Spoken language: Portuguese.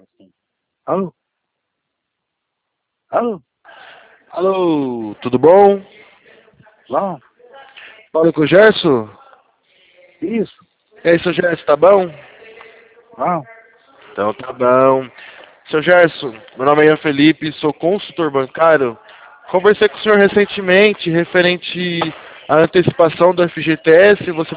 Alô? Alô? Alô, tudo bom? Bom? Fala com o Gerson? Isso? E aí, seu Gerson, tá bom? Bom? Então tá bom. Seu Gerson, meu nome é Ian Felipe, sou consultor bancário. Conversei com o senhor recentemente referente à antecipação do FGTS. Você